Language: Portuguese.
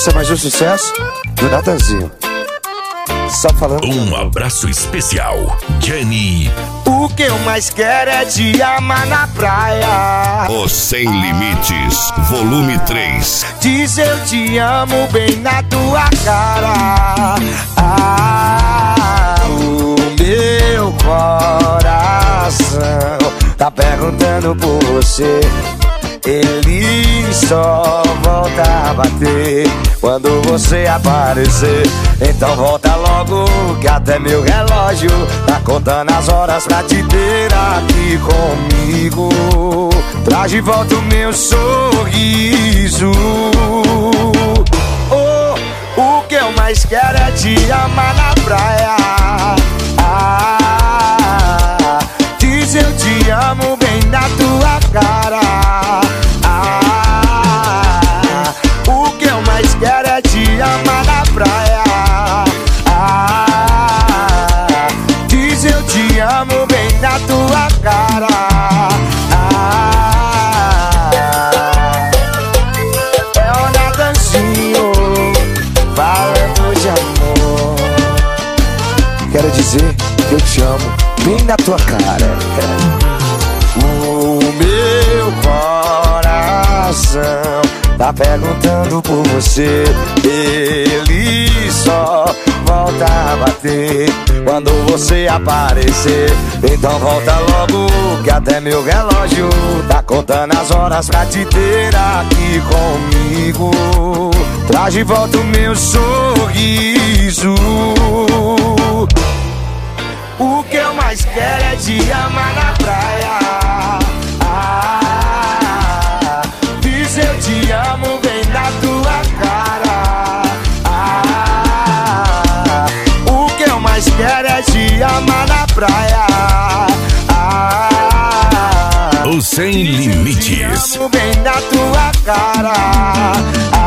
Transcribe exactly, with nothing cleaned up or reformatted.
Esse é mais um sucesso do Natanzinho. Só falando. Um abraço especial, Jenny. O que eu mais quero é te amar na praia. O Sem Limites, volume três. Diz eu te amo bem na tua cara. Ah, o meu coração tá perguntando por você. Ele só volta a bater quando você aparecer. Então volta logo que até meu relógio tá contando as horas pra te ter aqui comigo. Traz de volta o meu sorriso. Oh, o que eu mais quero é te amar na praia. Ah, diz eu te amo bem na tua cara. Quero é te amar na praia. Ah, diz eu te amo bem na tua cara. Ah, é o Natanzinho falando de amor. Quero dizer que eu te amo bem na tua cara. O meu coração tá perguntando por você. Ele só volta a bater quando você aparecer. Então volta logo que até meu relógio tá contando as horas pra te ter aqui comigo. Traz de volta o meu sorriso. O que eu mais quero é te amar na praia. Eu te amo bem na tua cara. Ah, o que eu mais quero é te amar na praia. Ah, o Sem Limites. Eu te amo bem na tua cara.